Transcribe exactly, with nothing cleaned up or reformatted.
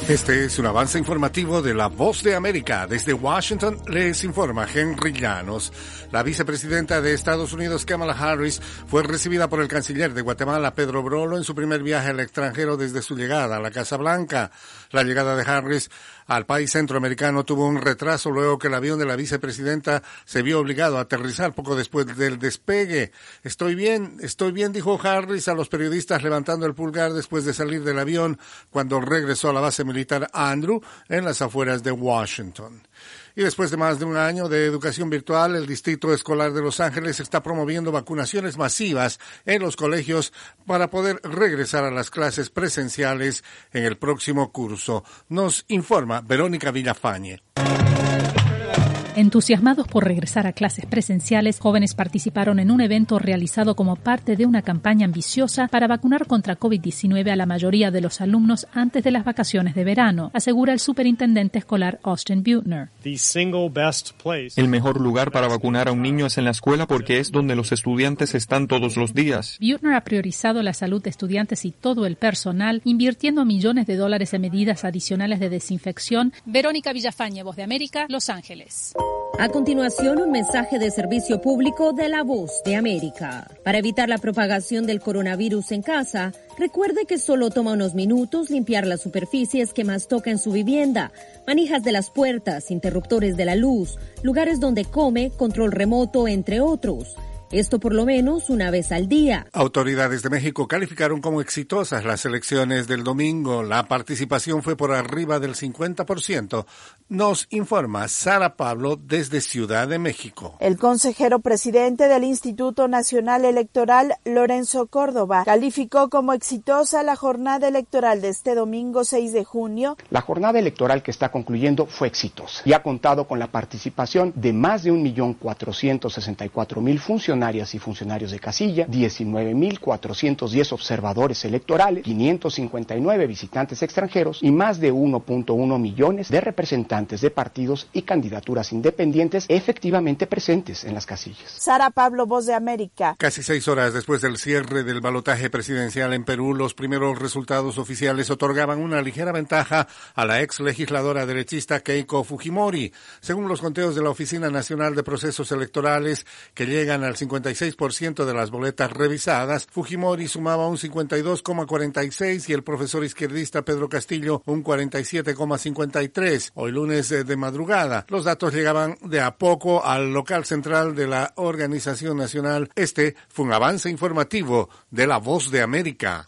Este es un avance informativo de La Voz de América. Desde Washington les informa Henry Llanos. La vicepresidenta de Estados Unidos, Kamala Harris, fue recibida por el canciller de Guatemala, Pedro Brolo, en su primer viaje al extranjero desde su llegada a la Casa Blanca. La llegada de Harris al país centroamericano tuvo un retraso luego que el avión de la vicepresidenta se vio obligado a aterrizar poco después del despegue. Estoy bien, estoy bien, dijo Harris a los periodistas levantando el pulgar después de salir del avión cuando regresó a la base militar Andrew en las afueras de Washington. Y después de más de un año de educación virtual, el Distrito Escolar de Los Ángeles está promoviendo vacunaciones masivas en los colegios para poder regresar a las clases presenciales en el próximo curso. Nos informa Verónica Villafañe. Entusiasmados por regresar a clases presenciales, jóvenes participaron en un evento realizado como parte de una campaña ambiciosa para vacunar contra COVID diecinueve a la mayoría de los alumnos antes de las vacaciones de verano, asegura el superintendente escolar Austin Butner. El mejor lugar para vacunar a un niño es en la escuela porque es donde los estudiantes están todos los días. Butner ha priorizado la salud de estudiantes y todo el personal, invirtiendo millones de dólares en medidas adicionales de desinfección. Verónica Villafañe, Voz de América, Los Ángeles. A continuación, un mensaje de servicio público de La Voz de América. Para evitar la propagación del coronavirus en casa, recuerde que solo toma unos minutos limpiar las superficies que más toca en su vivienda, manijas de las puertas, interruptores de la luz, lugares donde come, control remoto, entre otros. Esto por lo menos una vez al día. Autoridades de México calificaron como exitosas las elecciones del domingo. La participación fue por arriba del cincuenta por ciento. Nos informa Sara Pablo desde Ciudad de México. El consejero presidente del Instituto Nacional Electoral, Lorenzo Córdoba, calificó como exitosa la jornada electoral de este domingo seis de junio. La jornada electoral que está concluyendo fue exitosa y ha contado con la participación de más de un millón cuatrocientos sesenta y cuatro mil funcionarios y funcionarios de casilla, diecinueve mil cuatrocientos diez observadores electorales, quinientos cincuenta y nueve visitantes extranjeros y más de uno punto uno millones de representantes de partidos y candidaturas independientes efectivamente presentes en las casillas. Sara Pablo, Voz de América. Casi seis horas después del cierre del balotaje presidencial en Perú, los primeros resultados oficiales otorgaban una ligera ventaja a la ex legisladora derechista Keiko Fujimori. Según los conteos de la Oficina Nacional de Procesos Electorales, que llegan al cincuenta y seis por ciento de las boletas revisadas, Fujimori sumaba un cincuenta y dos coma cuarenta y seis y el profesor izquierdista Pedro Castillo un cuarenta y siete coma cincuenta y tres. Hoy lunes de madrugada, los datos llegaban de a poco al local central de la Organización Nacional. Este fue un avance informativo de La Voz de América.